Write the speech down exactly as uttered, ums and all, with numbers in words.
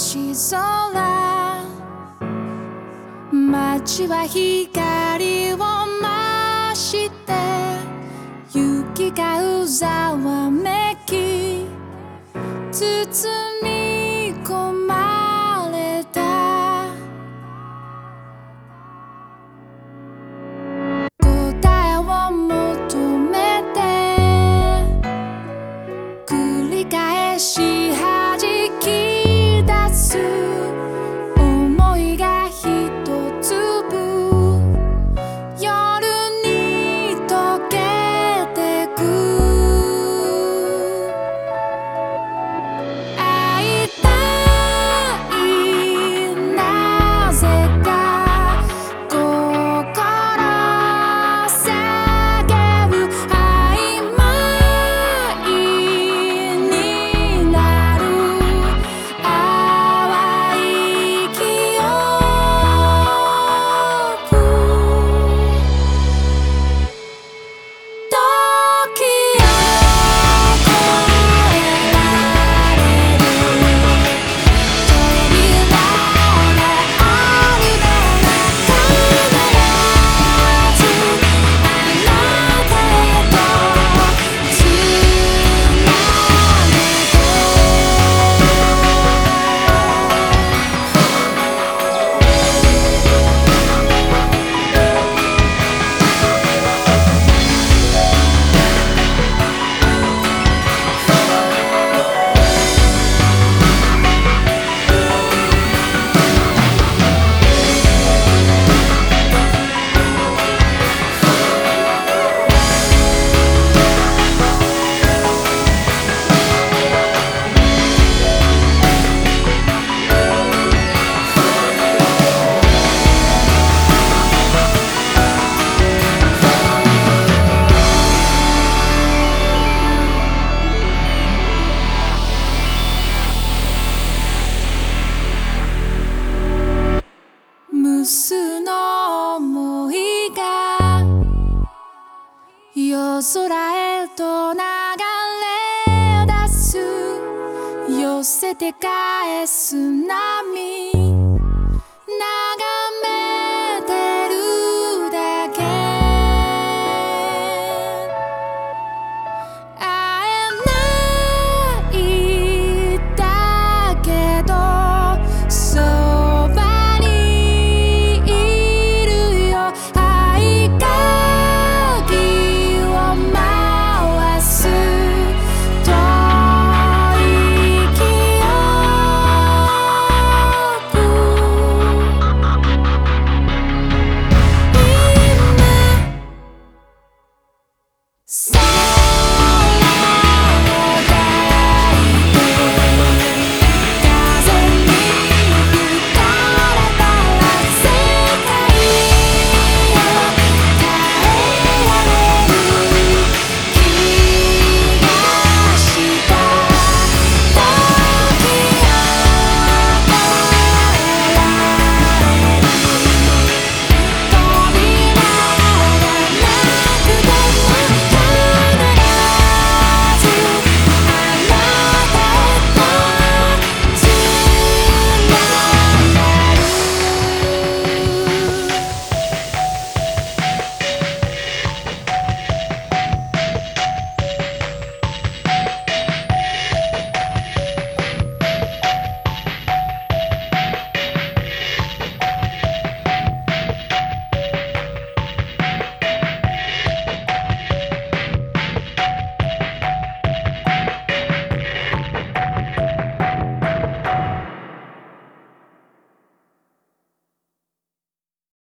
星空、街は光を増して、雪がうざわめき包み込まれた。答えを求めて繰り返し弾き出す想いが一粒夜に溶けてく。会いたいなぜか心叫ぶ曖昧になる淡い記憶。時を越えられる扉のあるのが必ずあなたへとつなげて。無数の想いが夜空へと流れ出す。寄せて返す波